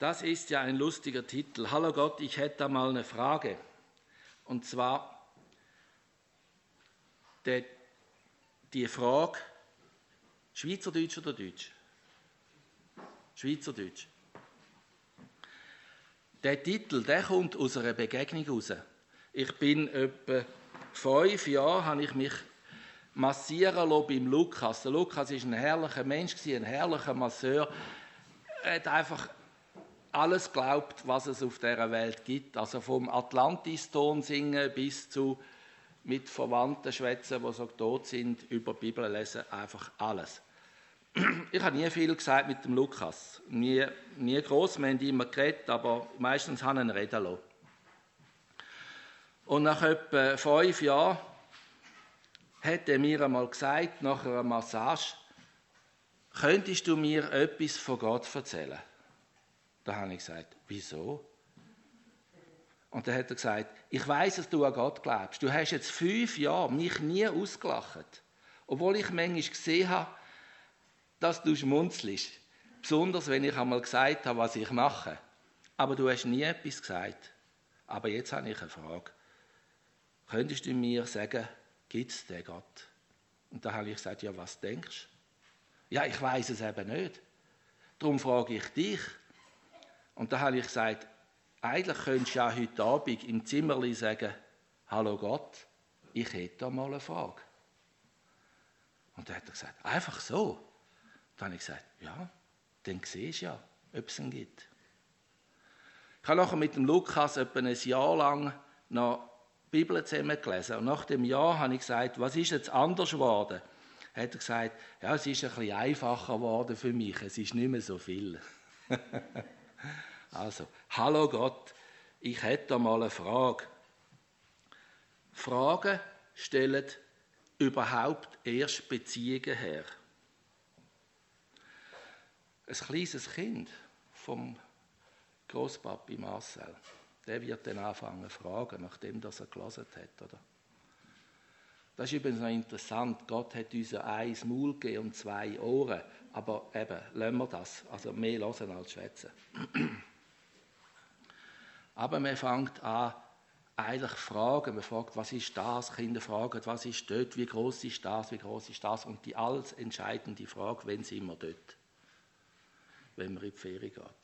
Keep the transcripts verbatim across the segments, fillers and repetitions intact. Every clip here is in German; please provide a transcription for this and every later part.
Das ist ja ein lustiger Titel. Hallo Gott, ich hätte da mal eine Frage. Und zwar die, die Frage, Schweizerdeutsch oder Deutsch? Schweizerdeutsch. Der Titel, der kommt aus einer Begegnung raus. Ich bin etwa fünf Jahre, habe ich mich massieren lassen beim Lukas. Der Lukas war ein herrlicher Mensch, ein herrlicher Masseur. Er hat einfach alles geglaubt, was es auf dieser Welt gibt. Also vom Atlantis-Ton singen bis zu mit Verwandten schwätzen, die so tot sind, über die Bibel lesen, einfach alles. Ich habe nie viel gesagt mit dem Lukas. Nie, nie gross, wir haben immer geredet, aber meistens haben wir ihn reden lassen. Und nach etwa fünf Jahren hat er mir einmal gesagt, nach einer Massage, könntest du mir etwas von Gott erzählen? Da habe ich gesagt, wieso? Und dann hat er gesagt, ich weiss, dass du an Gott glaubst. Du hast jetzt fünf Jahre mich nie ausgelacht. Obwohl ich manchmal gesehen habe, dass du schmunzelst. Besonders, wenn ich einmal gesagt habe, was ich mache. Aber du hast nie etwas gesagt. Aber jetzt habe ich eine Frage. Könntest du mir sagen, gibt es den Gott? Und da habe ich gesagt, ja, was denkst du? Ja, ich weiss es eben nicht. Darum frage ich dich. Und da habe ich gesagt, eigentlich könntest du ja heute Abend im Zimmerli sagen, hallo Gott, ich hätte da mal eine Frage. Und dann hat er gesagt, einfach so. Dann habe ich gesagt, ja, dann siehst du ja, ob es ihn gibt. Ich habe nachher mit dem Lukas etwa ein Jahr lang noch die Bibel zusammen gelesen. Und nach dem Jahr habe ich gesagt, was ist jetzt anders geworden? Hat er gesagt, ja, es ist ein bisschen einfacher geworden für mich, es ist nicht mehr so viel. Also, hallo Gott, ich hätte da mal eine Frage. Fragen stellen überhaupt erst Beziehungen her. Ein kleines Kind vom Grosspapi Marcel, der wird dann anfangen zu fragen, nachdem er gelesen hat. Oder? Das ist übrigens noch interessant. Gott hat uns ein Maul gegeben und zwei Ohren. Aber eben, lassen wir das. Also mehr hören als schwätzen. Aber man fängt an, eigentlich fragen. Man fragt, was ist das? Kinder fragen, was ist dort? Wie groß ist das? Wie groß ist das? Und die alles entscheidende Frage, wenn sind wir dort? Wenn man in die Ferien geht.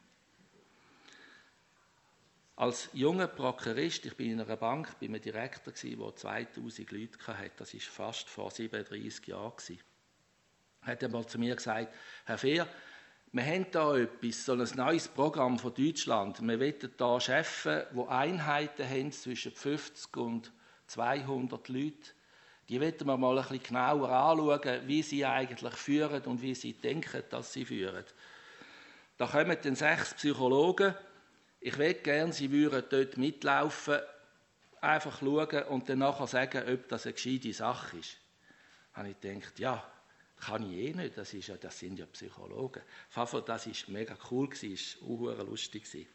Als junger Prokurist, ich bin in einer Bank, bin ein Direktor gsi, der zweitausend Leute hatte. Das war fast vor siebenunddreissig Jahren. Er hat einmal zu mir gesagt, Herr Fehr, wir haben hier etwas, so ein neues Programm von Deutschland. Wir wollen hier Chefs, die Einheiten haben zwischen fünfzig und zweihundert Leuten. Die wollen wir mal ein bisschen genauer anschauen, wie sie eigentlich führen und wie sie denken, dass sie führen. Da kommen dann sechs Psychologen. Ich möchte gerne, sie würden dort mitlaufen, einfach schauen und dann nachher sagen, ob das eine gescheite Sache ist. Da habe ich gedacht, ja, kann ich eh nicht, das, ist ja, das sind ja Psychologen. Pfaffer, das war mega cool, das war auch lustig.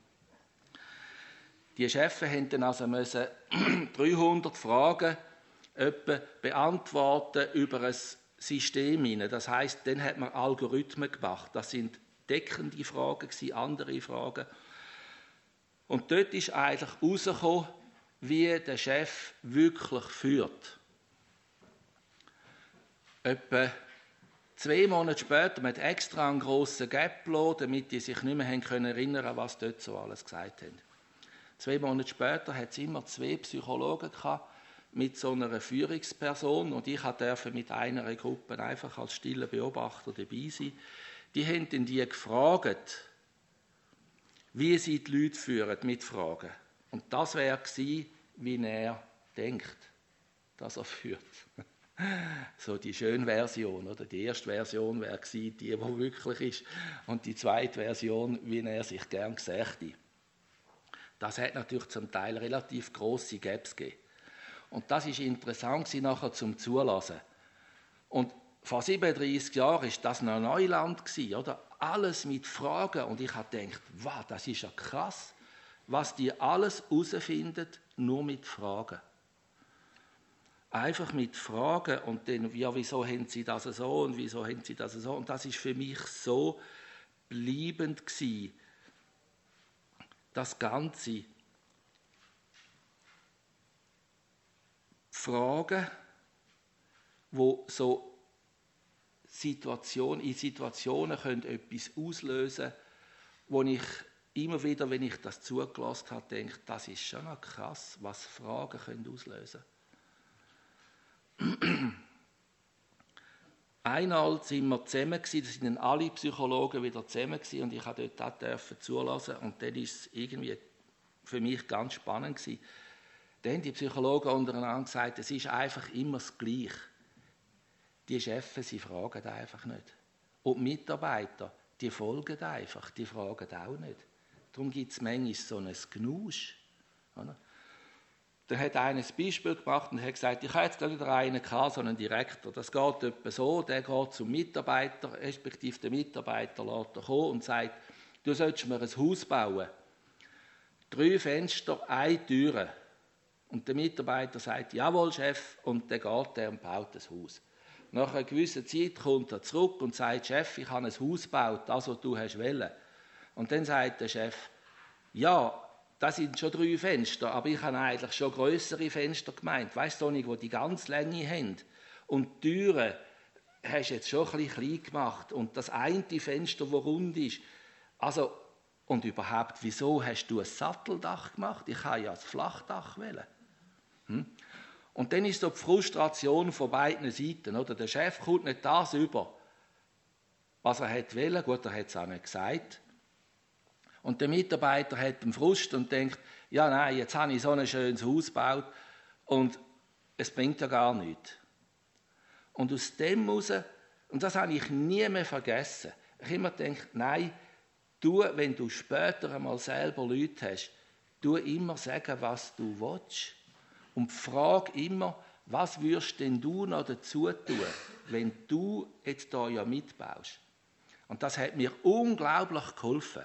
Die Chefs mussten dann also müssen dreihundert Fragen etwa beantworten über ein System hinein. Das heisst, dann hat man Algorithmen gemacht. Das sind deckende Fragen, andere Fragen. Und dort ist eigentlich herausgekommen, wie der Chef wirklich führt. Etwa zwei Monate später, man hat extra einen grossen Gap gelassen, damit die sich nicht mehr erinnern können, was dort so alles gesagt haben. Zwei Monate später hat es immer zwei Psychologen gehabt, mit so einer Führungsperson, und ich durfte mit einer Gruppe einfach als stiller Beobachter dabei sein. Die haben dann die gefragt, wie sie die Leute führen mit Fragen. Und das wäre gewesen, wie er denkt, dass er führt. So die schöne Version, oder? Die erste Version wäre gewesen, die, die wirklich ist, und die zweite Version, wie er sich gern sächte. Das hat natürlich zum Teil relativ grosse Gaps gegeben. Und das ist interessant nachher zum Zulassen. Und vor siebenunddreissig Jahren war das noch Neuland, oder? Alles mit Fragen. Und ich habe gedacht, wow, das ist ja krass, was die alles herausfinden, nur mit Fragen. Einfach mit Fragen und dann, ja, wieso haben sie das so und wieso haben sie das so? Und das ist für mich so bleibend gewesen. das Ganze Fragen, wo so Situation, in Situationen können etwas auslösen, wo ich immer wieder, wenn ich das zugelassen habe, denke, das ist schon noch krass, was Fragen können auslösen. Einmal sind wir zusammen gewesen, da sind alle Psychologen wieder zusammen gewesen, und ich durfte dort auch zulassen, und dann war es irgendwie für mich ganz spannend gewesen. Dann haben die Psychologen untereinander gesagt, es ist einfach immer das Gleiche. Die Chefs, sie fragen einfach nicht. Und die Mitarbeiter, die folgen einfach, die fragen auch nicht. Darum gibt es manchmal so ein Genusch. Oder? Da hat einer ein Beispiel gemacht und hat gesagt, ich habe jetzt gerade wieder einen gehabt, so einen Direktor. Das geht etwa so, der geht zum Mitarbeiter, respektive der Mitarbeiter lässt ihn kommen und sagt, du sollst mir ein Haus bauen. Drei Fenster, eine Tür. Und der Mitarbeiter sagt, jawohl, Chef, und dann geht er und baut das Haus. Nach einer gewissen Zeit kommt er zurück und sagt, Chef, ich habe ein Haus gebaut, das, was du hast wollen. Und dann sagt der Chef, ja, das sind schon drei Fenster, aber ich habe eigentlich schon grössere Fenster gemeint. Weißt du nicht, die die ganze Länge haben. Und die Türen hast du jetzt schon ein bisschen klein gemacht. Und das eine Fenster, das rund ist. Also, und überhaupt, wieso hast du ein Satteldach gemacht? Ich habe ja ein Flachdach wollen. Hm? Und dann ist so die Frustration von beiden Seiten. Oder? Der Chef kommt nicht das über, was er hätte wollen. Gut, er hat es auch nicht gesagt. Und der Mitarbeiter hat einen Frust und denkt, ja nein, jetzt habe ich so ein schönes Haus gebaut und es bringt ja gar nichts. Und aus dem heraus, und das habe ich nie mehr vergessen, ich habe immer gedacht, nein, du, wenn du später einmal selber Leute hast, tu immer sagen, was du willst. Und frag immer, was würdest denn du noch dazu tun, wenn du jetzt da ja mitbaust. Und das hat mir unglaublich geholfen.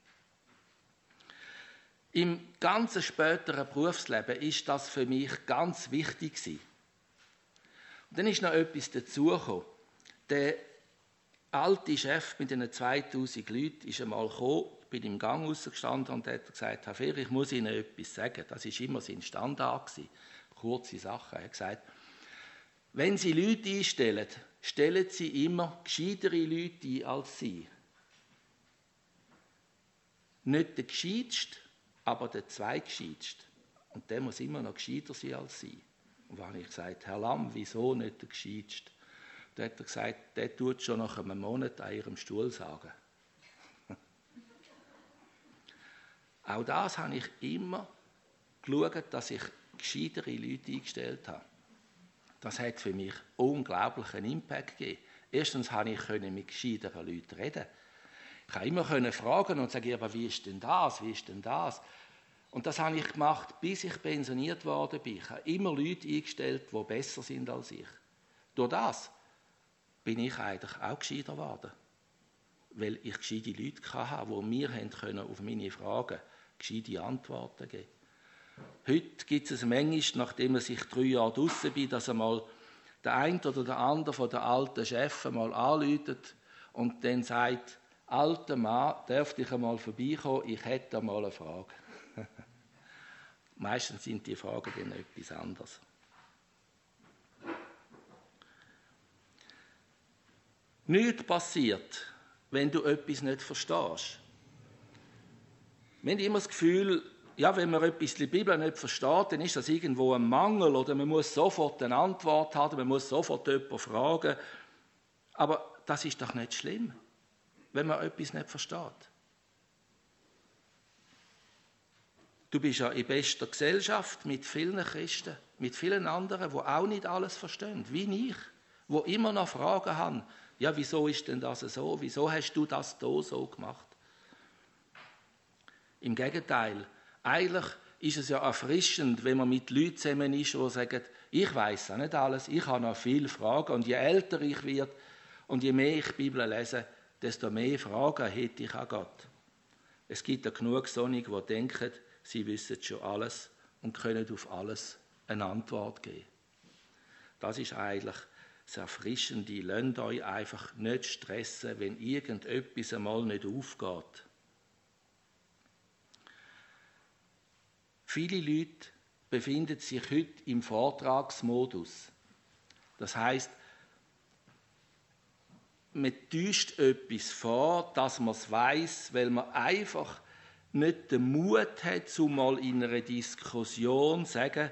Im ganzen späteren Berufsleben ist das für mich ganz wichtig gewesen. Und dann ist noch etwas dazugekommen. Der alte Chef mit den zweitausend Leuten ist einmal gekommen, ich bin im Gang rausgestanden und hat gesagt, Herr Fehr, ich muss Ihnen etwas sagen. Das war immer sein Standard gewesen. Kurze Sache. Er hat gesagt, wenn Sie Leute einstellen, stellen Sie immer gescheitere Leute ein als Sie. Nicht der gescheiteste, aber der zweitgescheitste. Und der muss immer noch gescheiter sein als Sie. Und dann habe ich gesagt, Herr Lamm, wieso nicht der gescheiteste? Dann hat er gesagt, der tut schon nach einem Monat an Ihrem Stuhl sagen. Auch das habe ich immer geschaut, dass ich gescheitere Leute eingestellt habe. Das hat für mich unglaublichen Impact gegeben. Erstens konnte ich mit gescheiteren Leuten reden. Ich konnte immer fragen und sagen, aber wie ist denn das, wie ist denn das? Und das habe ich gemacht, bis ich pensioniert worden bin. Ich habe immer Leute eingestellt, die besser sind als ich. Durch das bin ich eigentlich auch gescheiter geworden. Weil ich gescheite Leute hatte, die mir auf meine Fragen gescheite Antworten geben. Heute gibt es manchmal, nachdem ich drei Jahre draussen bin, dass einmal der eine oder der andere von den alten Chefs mal anruft und dann sagt, alter Mann, dürfte ich einmal vorbeikommen, ich hätte mal eine Frage. Meistens sind die Fragen dann etwas anderes. Nichts passiert, wenn du etwas nicht verstehst. Wir haben immer das Gefühl, ja, wenn man etwas in der Bibel nicht versteht, dann ist das irgendwo ein Mangel oder man muss sofort eine Antwort haben, man muss sofort jemanden fragen. Aber das ist doch nicht schlimm, wenn man etwas nicht versteht. Du bist ja in bester Gesellschaft mit vielen Christen, mit vielen anderen, die auch nicht alles verstehen, wie ich, die immer noch Fragen haben. Ja, wieso ist denn das so? Wieso hast du das hier so gemacht? Im Gegenteil, eigentlich ist es ja erfrischend, wenn man mit Leuten zusammen ist, die sagen, ich weiss auch nicht alles, ich habe noch viele Fragen und je älter ich werde und je mehr ich die Bibel lese, desto mehr Fragen hätte ich an Gott. Es gibt ja genug Sonnige, die denken, sie wissen schon alles und können auf alles eine Antwort geben. Das ist eigentlich das Erfrischende. Lasst euch einfach nicht stressen, wenn irgendetwas einmal nicht aufgeht. Viele Leute befinden sich heute im Vortragsmodus. Das heisst, man täuscht etwas vor, dass man es weiss, weil man einfach nicht den Mut hat, zumal in einer Diskussion zu sagen,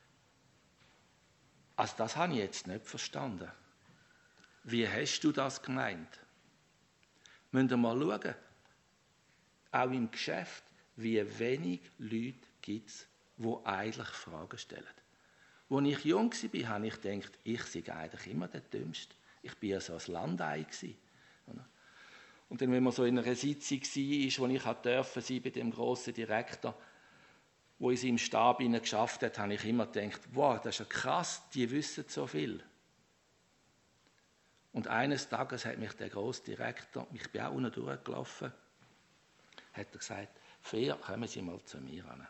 also das habe ich jetzt nicht verstanden. Wie hast du das gemeint? Müsst ihr mal schauen, auch im Geschäft, wie wenig Leute gibt es, die eigentlich Fragen stellen. Als ich jung war, habe ich gedacht, ich sei eigentlich immer der Dümmste. Ich war ja so ein Landei. Und dann, wenn man so in einer Sitzung war, wo ich durfte sein bei dem grossen Direktor, wo in seinem Stab geschafft hat, habe ich immer gedacht, wow, das ist ja krass, die wissen so viel. Und eines Tages hat mich der grosse Direktor, ich bin auch unten durchgelaufen, hat er gesagt, Fair, kommen Sie mal zu mir ran.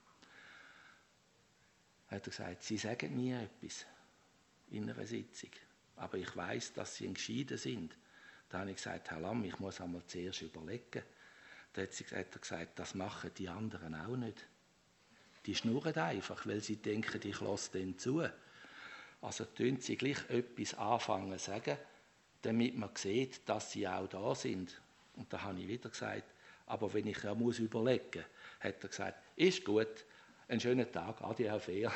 Hat er gesagt, Sie sagen nie etwas in einer Sitzung, aber ich weiss, dass Sie ein Gescheiter sind. Da habe ich gesagt, Herr Lamm, ich muss einmal zuerst überlegen. Da hat, sie, hat er gesagt, das machen die anderen auch nicht. Die schnurren einfach, weil sie denken, ich lasse denen zu. Also tun sie gleich etwas anfangen zu sagen, damit man sieht, dass sie auch da sind. Und da habe ich wieder gesagt, aber wenn ich ja muss überlegen, hat er gesagt, ist gut, einen schönen Tag, adieu, auf Fair.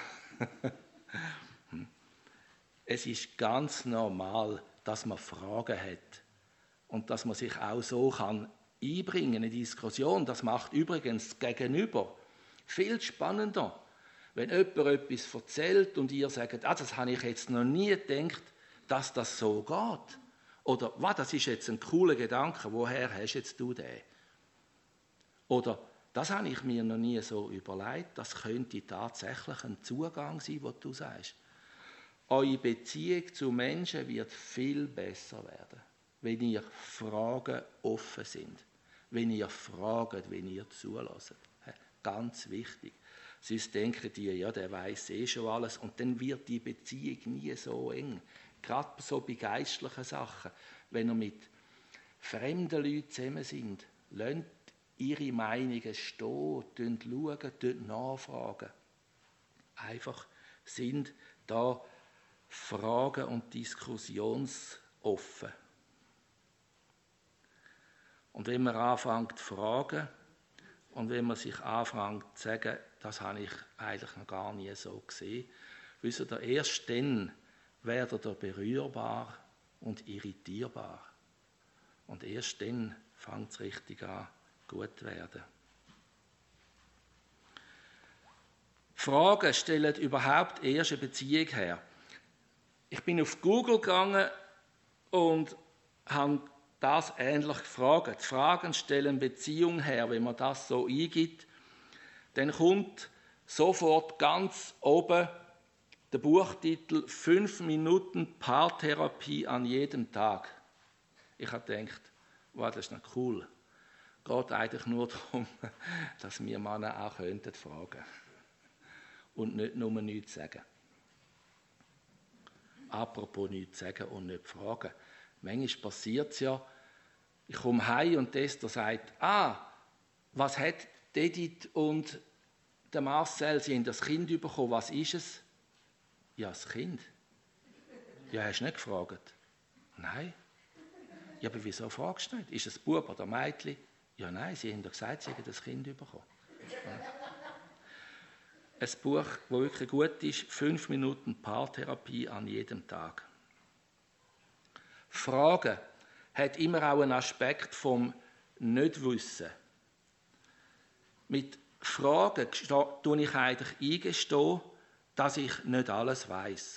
Es ist ganz normal, dass man Fragen hat und dass man sich auch so kann einbringen in eine Diskussion. Das macht übrigens das Gegenüber viel spannender. Wenn jemand etwas erzählt und ihr sagt, ah, das habe ich jetzt noch nie gedacht, dass das so geht. Oder, was, das ist jetzt ein cooler Gedanke, woher hast jetzt du den? Oder, das habe ich mir noch nie so überlegt, das könnte tatsächlich ein Zugang sein, was du sagst. Eure Beziehung zu Menschen wird viel besser werden, wenn ihr Fragen offen sind, wenn ihr fragt, wenn ihr zulässt. Ganz wichtig. Sonst denken die, ja, der weiß eh schon alles und dann wird die Beziehung nie so eng. Gerade so bei geistlichen Sachen, wenn ihr mit fremden Leuten zusammen sind, lasst ihre Meinungen stehen, schauen, nachfragen. Einfach sind da Fragen- und Diskussionsoffen. Und wenn man anfängt zu fragen und wenn man sich anfängt zu sagen, das habe ich eigentlich noch gar nie so gesehen, wisst ihr, erst dann werdet ihr berührbar und irritierbar. Und erst dann fängt es richtig an, gut zu werden. Fragen stellen überhaupt erst eine Beziehung her. Ich bin auf Google gegangen und habe das ähnlich gefragt. Die Fragen stellen Beziehung her. Wenn man das so eingibt, dann kommt sofort ganz oben der Buchtitel «Fünf Minuten Paartherapie an jedem Tag». Ich habe gedacht, wow, das ist noch cool. Es geht eigentlich nur darum, dass wir Männer auch könnten fragen und nicht nur nichts sagen. Apropos nichts sagen und nicht fragen. Manchmal passiert es ja, ich komme heim und Esther sagt, ah, was hat Edith und der Marcel, sie haben das Kind bekommen, was ist es? Ja, das Kind. Ja, hast du nicht gefragt? Nein. Ja, aber wieso fragst du nicht? Ist es Bub oder Mädchen? Ja, nein, sie haben doch gesagt, sie haben das Kind bekommen. Ja. Ein Buch, das wirklich gut ist, «Fünf Minuten Paartherapie an jedem Tag». Fragen hat immer auch einen Aspekt vom Nichtwissen. Mit Fragen tue ich eigentlich eingestehen, dass ich nicht alles weiss.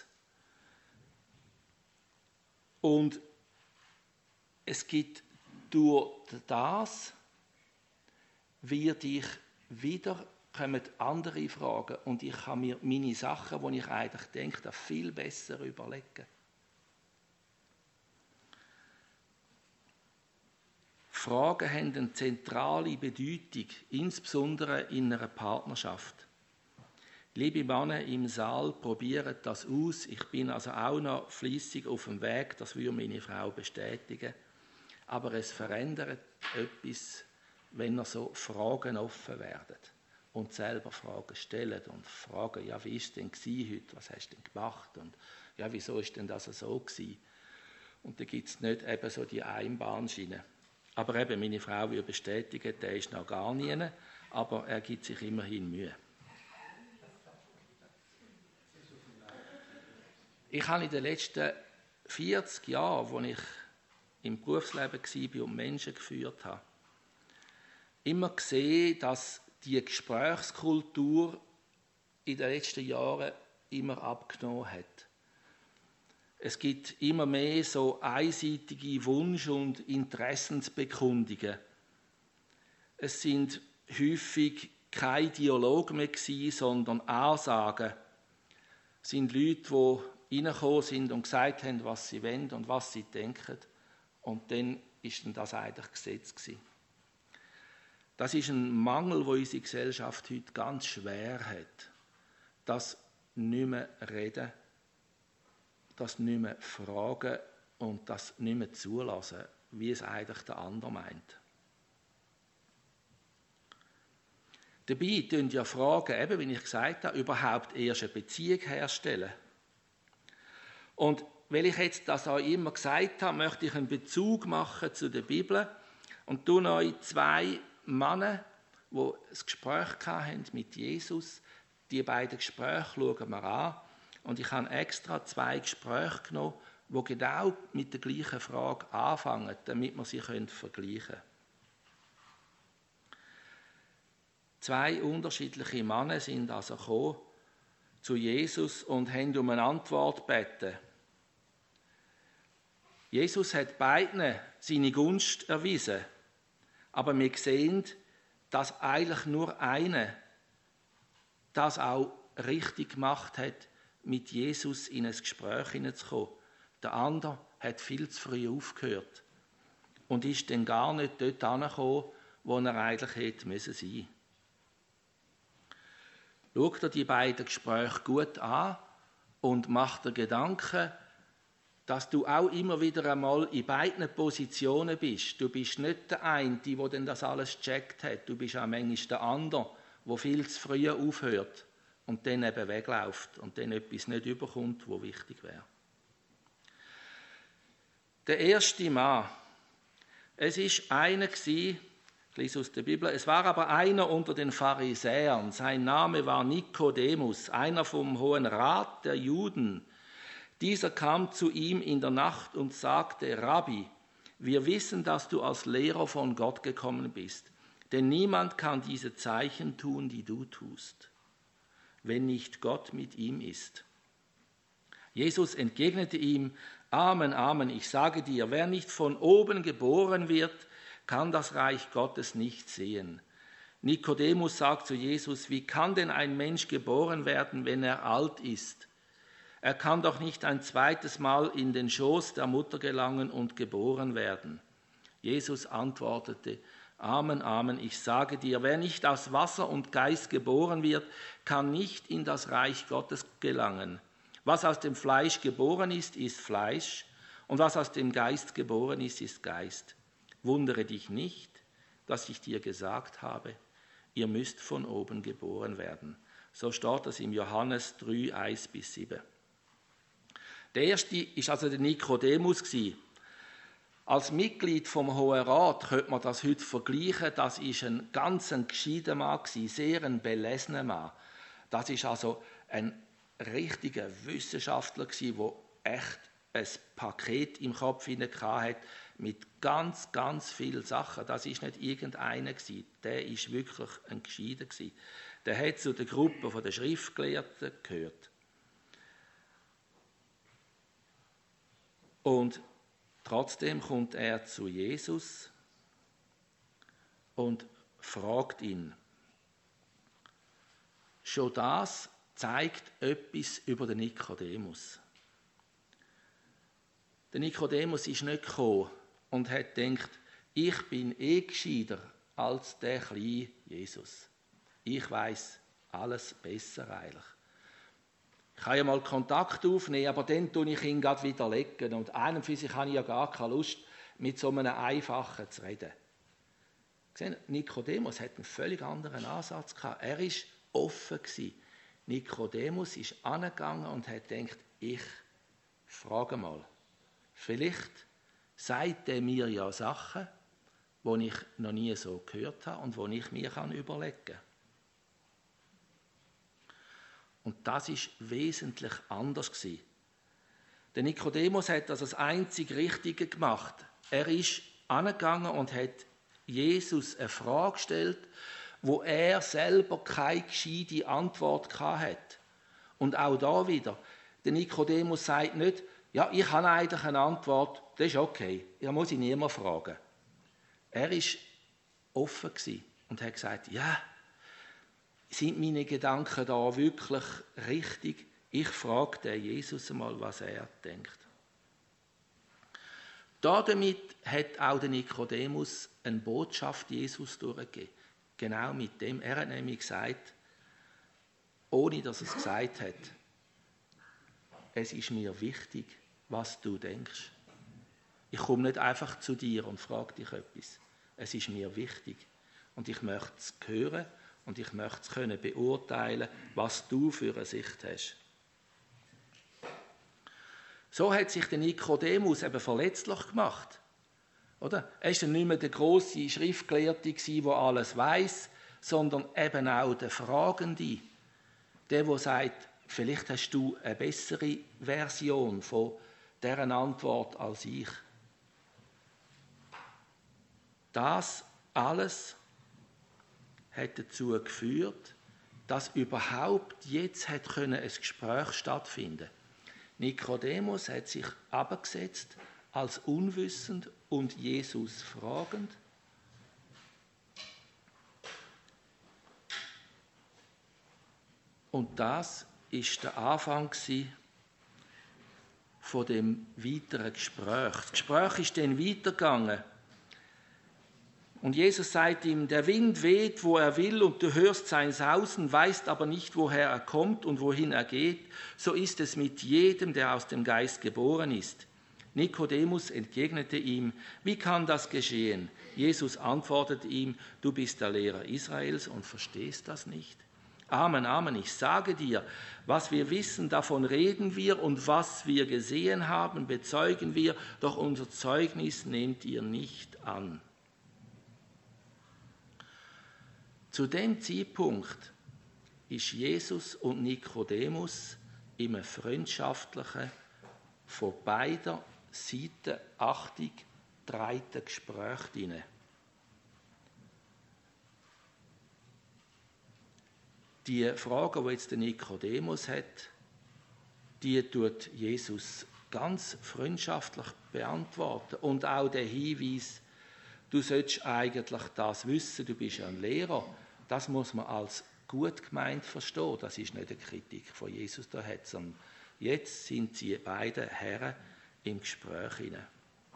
Und es gibt durch das, wird ich wieder, kommen andere Fragen und ich kann mir meine Sachen, die ich eigentlich denke, viel besser überlegen. Fragen haben eine zentrale Bedeutung, insbesondere in einer Partnerschaft. Liebe Männer im Saal, probiert das aus. Ich bin also auch noch fleissig auf dem Weg, das würde meine Frau bestätigen. Aber es verändert etwas, wenn ihr so Fragen offen werdet und selber Fragen stellen und fragen, ja, wie war es denn heute, was hast du denn gemacht und ja, wieso ist denn das so gewesen? Und da gibt es nicht eben so die Einbahnschiene. Aber eben, meine Frau will bestätigen, der ist noch gar nie, aber er gibt sich immerhin Mühe. Ich habe in den letzten vierzig Jahren, als ich im Berufsleben war und Menschen geführt habe, immer gesehen, dass die Gesprächskultur in den letzten Jahren immer abgenommen hat. Es gibt immer mehr so einseitige Wunsch- und Interessensbekundungen. Es sind häufig kein Dialog mehr gewesen, sondern Ansagen. Es sind Leute, die reingekommen sind und gesagt haben, was sie wollen und was sie denken. Und dann ist dann das eigentlich Gesetz gewesen. Das ist ein Mangel, den unsere Gesellschaft heute ganz schwer hat. Das nicht mehr reden, das nicht mehr fragen und das nicht mehr zulassen, wie es eigentlich der andere meint. Dabei tun ja Fragen, eben wie ich gesagt habe, überhaupt erst eine Beziehung herstellen. Und weil ich jetzt das auch immer gesagt habe, möchte ich einen Bezug machen zu der Bibel und tue euch zwei Männer, die ein Gespräch hatten mit Jesus. Die beiden Gespräche schauen wir an. Und ich habe extra zwei Gespräche genommen, die genau mit der gleichen Frage anfangen, damit wir sie vergleichen können. Zwei unterschiedliche Männer sind also gekommen zu Jesus und haben um eine Antwort gebeten. Jesus hat beiden seine Gunst erwiesen, aber wir sehen, dass eigentlich nur einer das auch richtig gemacht hat, mit Jesus in ein Gespräch hineinzukommen. Der andere hat viel zu früh aufgehört und ist dann gar nicht dort angekommen, wo er eigentlich hätte sein müssen. Schaut dir die beiden Gespräche gut an und macht dir Gedanken, dass du auch immer wieder einmal in beiden Positionen bist. Du bist nicht der eine, der denn das alles gecheckt hat. Du bist auch manchmal der andere, der viel zu früh aufhört und dann eben wegläuft und dann etwas nicht überkommt, was wichtig wäre. Der erste Mann, es ist einer gewesen, ich lese aus der Bibel, es war aber einer unter den Pharisäern, sein Name war Nikodemus, einer vom Hohen Rat der Juden. Dieser kam zu ihm in der Nacht und sagte, Rabbi, wir wissen, dass du als Lehrer von Gott gekommen bist, denn niemand kann diese Zeichen tun, die du tust, wenn nicht Gott mit ihm ist. Jesus entgegnete ihm, Amen, Amen, ich sage dir, wer nicht von oben geboren wird, kann das Reich Gottes nicht sehen. Nikodemus sagt zu Jesus, wie kann denn ein Mensch geboren werden, wenn er alt ist? Er kann doch nicht ein zweites Mal in den Schoß der Mutter gelangen und geboren werden. Jesus antwortete, Amen, Amen, ich sage dir, wer nicht aus Wasser und Geist geboren wird, kann nicht in das Reich Gottes gelangen. Was aus dem Fleisch geboren ist, ist Fleisch, und was aus dem Geist geboren ist, ist Geist. Wundere dich nicht, dass ich dir gesagt habe, ihr müsst von oben geboren werden. So steht das im Johannes drei, eins bis sieben. Der erste war also der Nikodemus. Als Mitglied vom Hohen Rat könnte man das heute vergleichen. Das war ein ganz ein gescheiter Mann, sehr ein belesener Mann. Das war also ein richtiger Wissenschaftler, der echt ein Paket im Kopf hatte mit ganz, ganz vielen Sachen. Das war nicht irgendeiner, der war wirklich ein Gescheiter. Der hat zu der Gruppe der Schriftgelehrten gehört. Und trotzdem kommt er zu Jesus und fragt ihn. Schon das zeigt etwas über den Nikodemus. Der Nikodemus ist nicht gekommen und hat gedacht, ich bin eh gescheiter als der kleine Jesus. Ich weiß alles besser eigentlich. Ich kann ja mal Kontakt aufnehmen, aber dann tue ich ihn gerade widerlegen. Und an und für sich habe ich ja gar keine Lust, mit so einem Einfachen zu reden. Nikodemus hat einen völlig anderen Ansatz gehabt. Er war offen gewesen. Nikodemus ist angegangen und hat gedacht, ich frage mal. Vielleicht sagt er mir ja Sachen, die ich noch nie so gehört habe und die ich mir überlegen kann. Und das ist wesentlich anders gewesen. Der Nikodemus hat das als einzig Richtige gemacht. Er ist angegangen und hat Jesus eine Frage gestellt, wo er selber keine gescheite Antwort hatte. Und auch da wieder, der Nikodemus sagt nicht, ja, ich habe eigentlich eine Antwort, das ist okay, da muss ich niemand fragen. Er war offen und hat gesagt, ja, sind meine Gedanken da wirklich richtig? Ich frage den Jesus einmal, was er denkt. Damit hat auch der Nikodemus eine Botschaft Jesus durchgegeben. Genau mit dem. Er hat nämlich gesagt, ohne dass er es gesagt hat, es ist mir wichtig, was du denkst. Ich komme nicht einfach zu dir und frage dich etwas. Es ist mir wichtig. Und ich möchte es hören und ich möchte es können beurteilen, was du für eine Sicht hast. So hat sich der Nikodemus eben verletzlich gemacht. Oder? Er war nicht mehr der grosse Schriftgelehrte, der alles weiss, sondern eben auch der Fragende. Der, der sagt, vielleicht hast du eine bessere Version von deren Antwort als ich. Das alles hat dazu geführt, dass überhaupt jetzt hat können ein Gespräch stattfinden. Nikodemus hat sich abgesetzt als unwissend und Jesus fragend. Und das ist der Anfang von dem weiteren Gespräch. Das Gespräch ist dann weitergegangen. Und Jesus sagt ihm, der Wind weht, wo er will, und du hörst sein Sausen, weißt aber nicht, woher er kommt und wohin er geht. So ist es mit jedem, der aus dem Geist geboren ist. Nikodemus entgegnete ihm, wie kann das geschehen? Jesus antwortete ihm, du bist der Lehrer Israels und verstehst das nicht? Amen, Amen, ich sage dir, was wir wissen, davon reden wir, und was wir gesehen haben, bezeugen wir, doch unser Zeugnis nehmt ihr nicht an. Zu dem Zeitpunkt ist Jesus und Nikodemus in einem freundschaftlichen, von beider Seiten Achtung getragenen Gespräch drin. Die Frage, die jetzt der Nikodemus hat, die tut Jesus ganz freundschaftlich beantworten. Und auch der Hinweis, du sollst eigentlich das wissen, du bist ja ein Lehrer, das muss man als gut gemeint verstehen. Das ist nicht eine Kritik von Jesus da hat, sondern jetzt sind sie beide Herren im Gespräch hinein.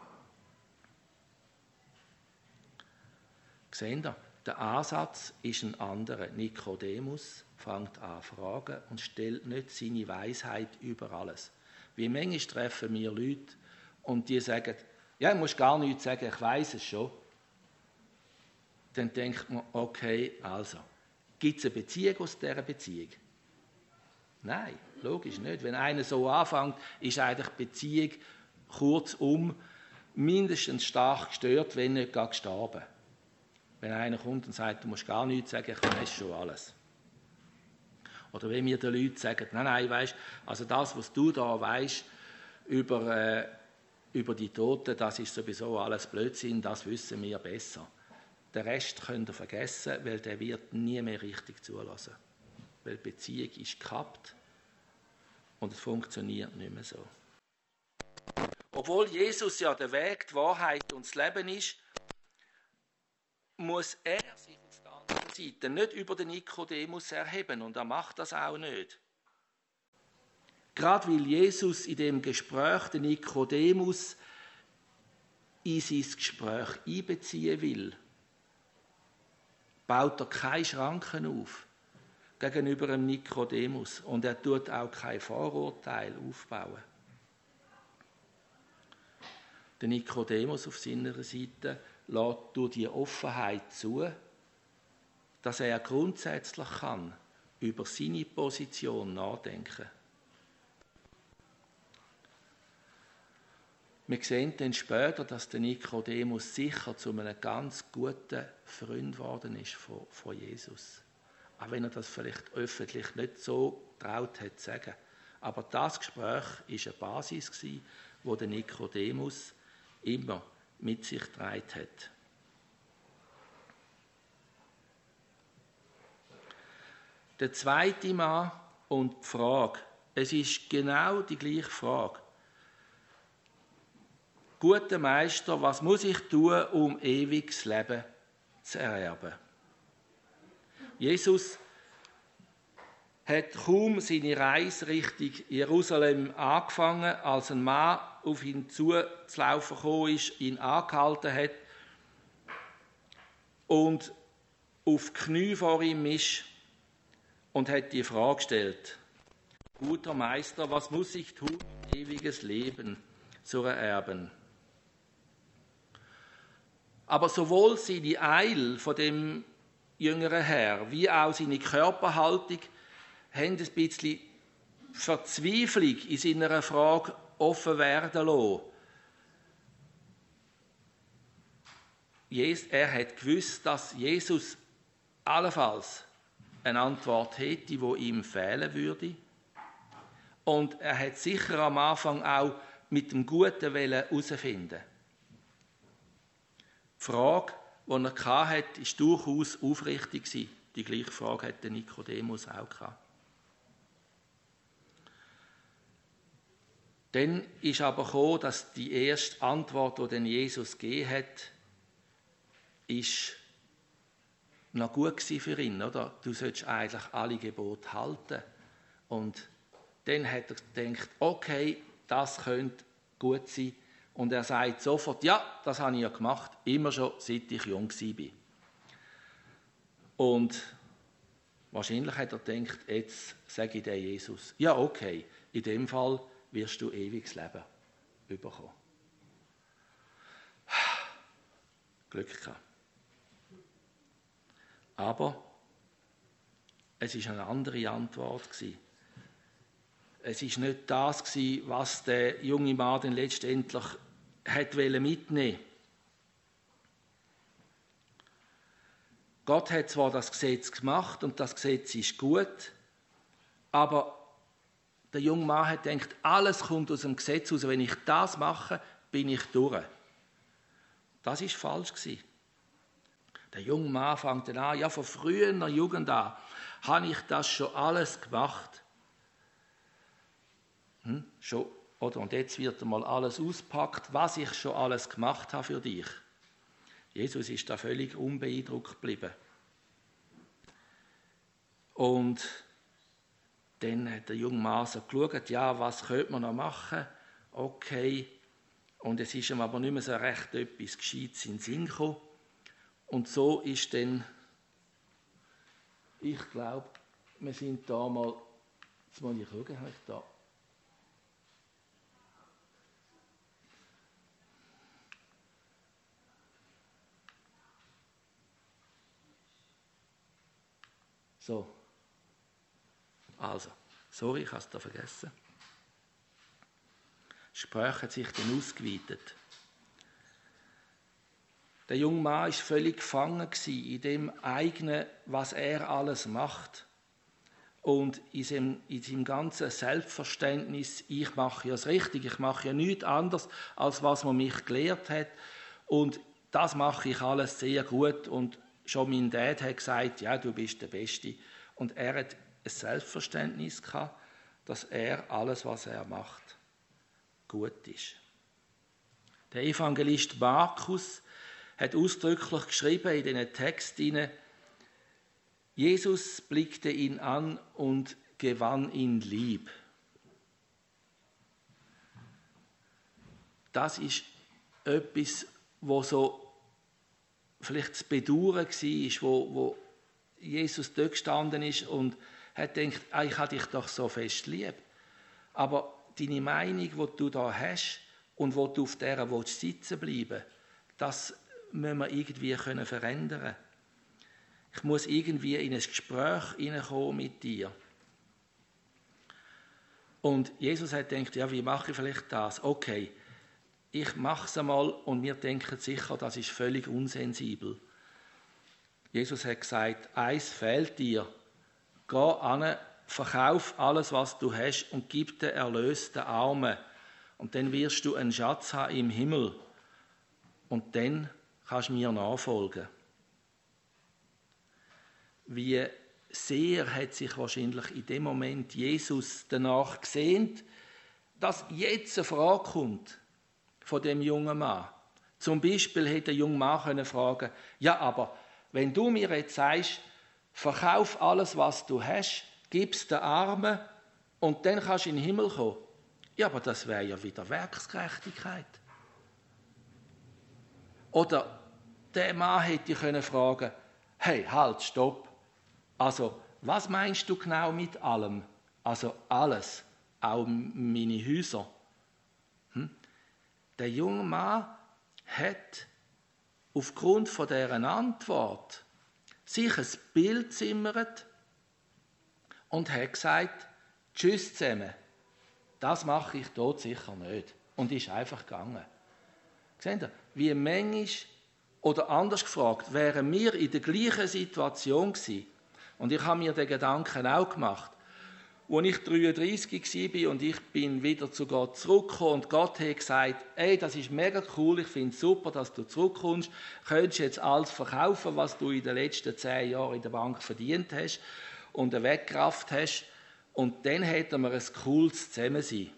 Seht ihr? Der Ansatz ist ein anderer. Nikodemus fängt an zu fragen und stellt nicht seine Weisheit über alles. Wie manchmal treffen wir Leute und die sagen, ja, ich muss gar nichts sagen, ich weiss es schon. Dann denkt man, okay, also, gibt es eine Beziehung aus dieser Beziehung? Nein, logisch nicht. Wenn einer so anfängt, ist eigentlich die Beziehung kurzum mindestens stark gestört, wenn nicht gar gestorben. Wenn einer kommt und sagt, du musst gar nichts sagen, ich weiß schon alles. Oder wenn mir die Leute sagen, nein, nein, weißt, also das, was du da weißt über, äh, über die Toten, das ist sowieso alles Blödsinn, das wissen wir besser. Den Rest könnt ihr vergessen, weil der wird nie mehr richtig zulassen. Weil die Beziehung ist gekappt und es funktioniert nicht mehr so. Obwohl Jesus ja der Weg, die Wahrheit und das Leben ist, muss er sich auf der anderen Seite nicht über den Nikodemus erheben und er macht das auch nicht. Gerade weil Jesus in dem Gespräch den Nikodemus in sein Gespräch einbeziehen will, baut er keine Schranken auf gegenüber dem Nikodemus und er tut auch kein Vorurteil aufbauen. Der Nikodemus auf seiner Seite lässt durch die Offenheit zu, dass er grundsätzlich kann über seine Position nachdenken. Wir sehen dann später, dass der Nikodemus sicher zu einem ganz guten Freund geworden ist von, von Jesus. Auch wenn er das vielleicht öffentlich nicht so getraut hat zu sagen. Aber das Gespräch war eine Basis, die der Nikodemus immer mit sich getragen hat. Der zweite Mann und die Frage. Es ist genau die gleiche Frage. Guter Meister, was muss ich tun, um ewiges Leben zu ererben? Jesus hat kaum seine Reise Richtung Jerusalem angefangen, als ein Mann auf ihn zuzulaufen gekommen ist, ihn angehalten hat und auf die Knie vor ihm ist und hat die Frage gestellt: Guter Meister, was muss ich tun, um ewiges Leben zu ererben? Aber sowohl seine Eile von dem jüngeren Herr wie auch seine Körperhaltung haben ein bisschen Verzweiflung in seiner Frage offen werden lassen. Er hat gewusst, dass Jesus allenfalls eine Antwort hätte, die ihm fehlen würde. Und er hat sicher am Anfang auch mit dem Guten herausfinden. Die Frage, die er hatte, war durchaus aufrichtig. Die gleiche Frage hatte Nikodemus auch gehabt. Dann ist aber gekommen, dass die erste Antwort, die dann Jesus gegeben hat, ist noch gut für ihn, oder? Du sollst eigentlich alle Gebote halten. Und dann hat er gedacht, okay, das könnte gut sein. Und er sagt sofort, ja, das habe ich ja gemacht, immer schon, seit ich jung war. Und wahrscheinlich hat er gedacht, jetzt sage ich dir Jesus, ja, okay, in dem Fall wirst du ewiges Leben bekommen. Glück gehabt. Aber es war eine andere Antwort. Es war nicht das, was der junge Mann dann letztendlich mitnehmen wollte. Gott hat zwar das Gesetz gemacht und das Gesetz ist gut, aber der junge Mann hat gedacht, alles kommt aus dem Gesetz raus. Wenn ich das mache, bin ich durch. Das war falsch. Der junge Mann fängt dann an, ja, von früher Jugend an habe ich das schon alles gemacht. Hm, schon, oder? Und jetzt wird einmal alles auspackt, was ich schon alles gemacht habe für dich. Jesus ist da völlig unbeeindruckt geblieben. Und dann hat der junge Mann so geschaut, ja, was könnte man noch machen? Okay. Und es ist ihm aber nicht mehr so recht etwas Gescheites in den Sinn gekommen. Und so ist dann, ich glaube, wir sind da mal, jetzt muss ich schauen, habe ich da. So. Also, sorry, ich habe es da vergessen. Das Gespräch hat sich dann ausgeweitet. Der junge Mann war völlig gefangen in dem eigenen, was er alles macht. Und in seinem, in seinem ganzen Selbstverständnis, ich mache ja das Richtige, ich mache ja nichts anderes, als was man mich gelehrt hat. Und das mache ich alles sehr gut. Und schon mein Dad hat gesagt, ja, du bist der Beste. Und er hat ein Selbstverständnis gehabt, dass er alles, was er macht, gut ist. Der Evangelist Markus hat ausdrücklich geschrieben in diesen Text hinein, Jesus blickte ihn an und gewann ihn lieb. Das ist etwas, wo so vielleicht das Bedauern war, wo, wo Jesus dort gestanden ist und hat gedacht, ah, ich habe dich doch so fest lieb. Aber deine Meinung, die du da hast und wo du auf der sitzen bleiben willst, das müssen wir irgendwie können verändern. Ich muss irgendwie in ein Gespräch hineinkommen mit dir. Und Jesus hat gedacht, ja, wie mache ich vielleicht das? Okay, ich mache es einmal und wir denken sicher, das ist völlig unsensibel. Jesus hat gesagt, eins fehlt dir. Geh an, verkauf alles, was du hast und gib den Erlös den Armen. Und dann wirst du einen Schatz haben im Himmel. Und dann kannst du mir nachfolgen. Wie sehr hat sich wahrscheinlich in dem Moment Jesus danach gesehnt, dass jetzt eine Frage kommt von dem jungen Mann. Zum Beispiel hätte der junge Mann können fragen, ja, aber wenn du mir jetzt sagst, verkauf alles, was du hast, gib es den Armen und dann kannst du in den Himmel kommen. Ja, aber das wäre ja wieder Werksgerechtigkeit. Oder der Mann hätte können fragen, hey, halt, stopp. Also, was meinst du genau mit allem? Also alles, auch meine Häuser. Hm? Der junge Mann hat aufgrund von deren Antwort sich ein Bild zimmert und hat gesagt, tschüss zusammen, das mache ich dort sicher nicht. Und ist einfach gegangen. Seht ihr, wie manchmal, oder anders gefragt, wären wir in der gleichen Situation gewesen, und ich habe mir den Gedanken auch gemacht, als ich dreiunddreissig war und ich bin wieder zu Gott zurückgekommen und Gott hat gesagt, ey, das ist mega cool, ich finde es super, dass du zurückkommst, könntest jetzt alles verkaufen, was du in den letzten zehn Jahren in der Bank verdient hast und eine Wegkraft hast und dann hätten wir ein cooles Zusammensein.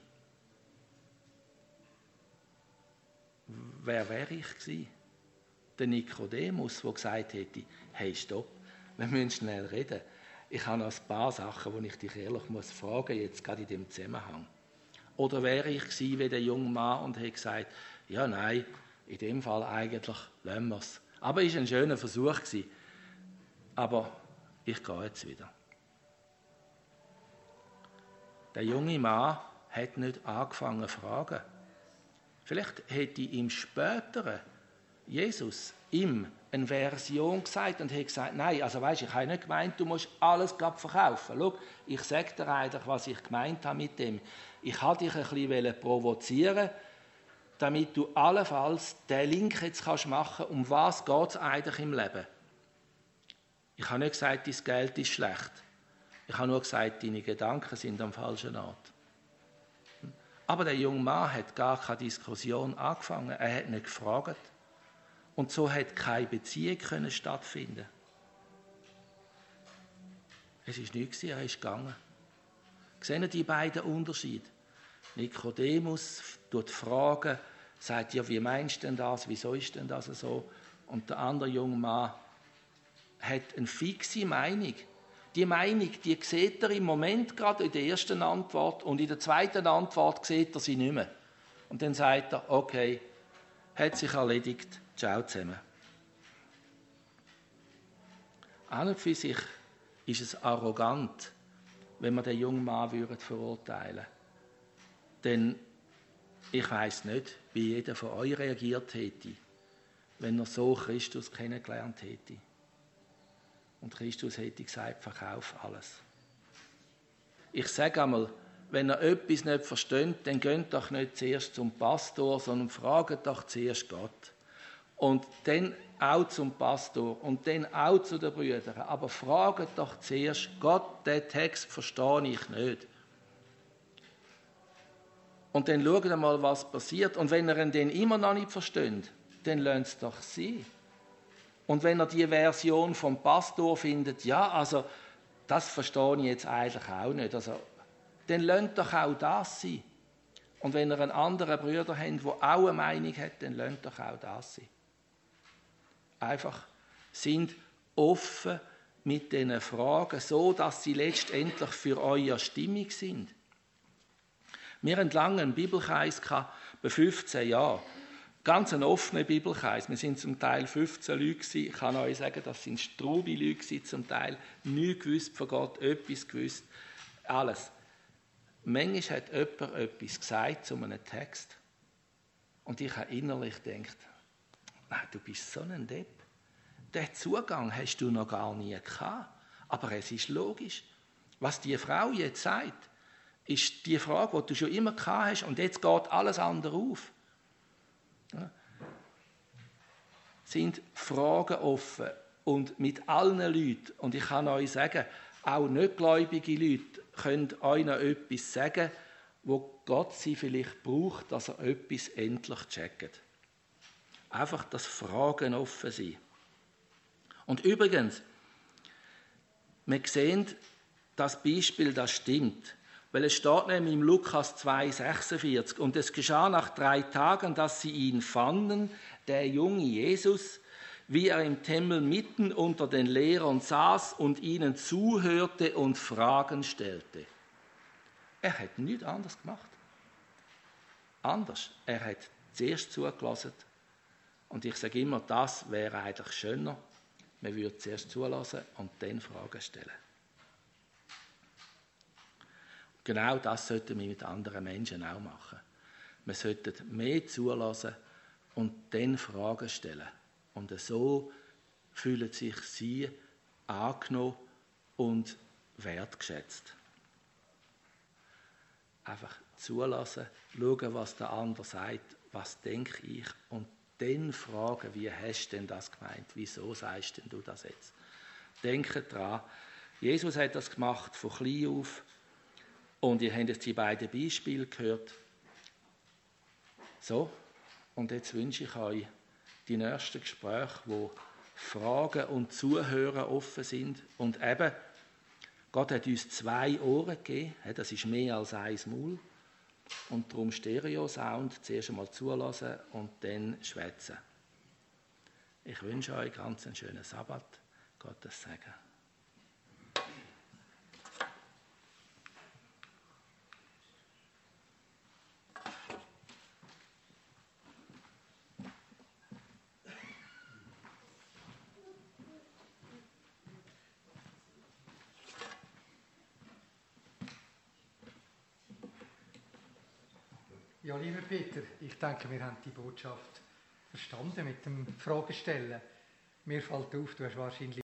Wer wäre ich gewesen? Der Nikodemus, der gesagt hätte, hey, stopp, wir müssen schnell reden. Ich habe noch ein paar Sachen, die ich dich ehrlich muss fragen, jetzt gerade in dem Zusammenhang. Oder wäre ich gewesen wie der junge Mann und hätte gesagt, ja, nein, in dem Fall eigentlich lassen wir es. Aber es war ein schöner Versuch gewesen. Aber ich gehe jetzt wieder. Der junge Mann hat nicht angefangen zu fragen. Vielleicht hätte ihm später Jesus ihm eine Version gesagt und hat gesagt, nein, also weisst, ich habe nicht gemeint, du musst alles verkaufen. Schau, ich sage dir eigentlich, was ich gemeint habe mit dem. Ich wollte dich ein bisschen provozieren, damit du allenfalls den Link jetzt kannst machen, um was geht es eigentlich im Leben. Ich habe nicht gesagt, dein Geld ist schlecht. Ich habe nur gesagt, deine Gedanken sind am falschen Ort. Aber der junge Mann hat gar keine Diskussion angefangen. Er hat nicht gefragt. Und so hat keine Beziehung können stattfinden. Es war nichts, er ist gegangen. Sehen Sie die beiden Unterschiede? Nikodemus tut fragen, sagt, ja, wie meinst du denn das, wieso ist denn das so? Und der andere junge Mann hat eine fixe Meinung. Die Meinung, die sieht er im Moment gerade in der ersten Antwort und in der zweiten Antwort sieht er sie nicht mehr. Und dann sagt er, okay, hat sich erledigt, ciao zusammen. An und für sich ist es arrogant, wenn man den jungen Mann verurteilen würde. Denn ich weiss nicht, wie jeder von euch reagiert hätte, wenn er so Christus kennengelernt hätte. Und Christus hätte gesagt, verkauf alles. Ich sage einmal, wenn ihr etwas nicht versteht, dann geht doch nicht zuerst zum Pastor, sondern fragt doch zuerst Gott. Und dann auch zum Pastor und dann auch zu den Brüdern. Aber fragt doch zuerst Gott, den Text verstehe ich nicht. Und dann schaut mal, was passiert. Und wenn ihr ihn dann immer noch nicht versteht, dann lasst es doch sein. Und wenn ihr die Version vom Pastor findet, ja, also das verstehe ich jetzt eigentlich auch nicht, also, dann lasst doch auch das sein. Und wenn ihr einen anderen Bruder habt, der auch eine Meinung hat, dann lasst doch auch das sein. Einfach sind offen mit diesen Fragen, so dass sie letztendlich für eure Stimmung sind. Wir hatten lange einen Bibelkreis bei fünfzehn Jahren. Ganz ein offener Bibelkreis. Wir sind zum Teil fünfzehn Leute gewesen. Ich kann euch sagen, das sind Strubi-Leute gewesen, zum Teil. Nichts gewusst von Gott, etwas gewusst. Alles. Manchmal hat jemand etwas gesagt zu einem Text. Und ich habe innerlich gedacht, nein, du bist so ein Depp. Den Zugang hast du noch gar nie gehabt. Aber es ist logisch. Was die Frau jetzt sagt, ist die Frage, die du schon immer gehabt hast, und jetzt geht alles andere auf. Ja. Sind Fragen offen und mit allen Leuten, und ich kann euch sagen, auch nichtgläubige Leute können euch noch etwas sagen, wo Gott sie vielleicht braucht, dass er etwas endlich checkt. Einfach, dass Fragen offen sind. Und übrigens, wir sehen, das Beispiel, das stimmt. Weil es steht nämlich im Lukas zwei sechsundvierzig, und es geschah nach drei Tagen, dass sie ihn fanden, der junge Jesus, wie er im Tempel mitten unter den Lehrern saß und ihnen zuhörte und Fragen stellte. Er hat nichts anderes gemacht. Anders. Er hat zuerst zugelassen. Und ich sage immer, das wäre eigentlich schöner. Man würde zuerst zulassen und dann Fragen stellen. Genau das sollten wir mit anderen Menschen auch machen. Wir sollten mehr zulassen und dann Fragen stellen. Und so fühlen sich sie angenommen und wertgeschätzt. Einfach zulassen, schauen, was der andere sagt, was denke ich, und dann fragen, wie hast du denn das gemeint, wieso sagst denn du das jetzt? Denke dran, Jesus hat das gemacht von klein auf, und ihr habt jetzt die beiden Beispiele gehört. So, und jetzt wünsche ich euch die nächsten Gespräche, wo Fragen und Zuhören offen sind. Und eben, Gott hat uns zwei Ohren gegeben, das ist mehr als ein Maul. Und darum Stereo-Sound, zuerst einmal zulassen und dann schwätzen. Ich wünsche euch ganz einen schönen Sabbat. Gottes Segen. Ja, lieber Peter, ich denke, wir haben die Botschaft verstanden mit dem Fragestellen. Mir fällt auf, du hast wahrscheinlich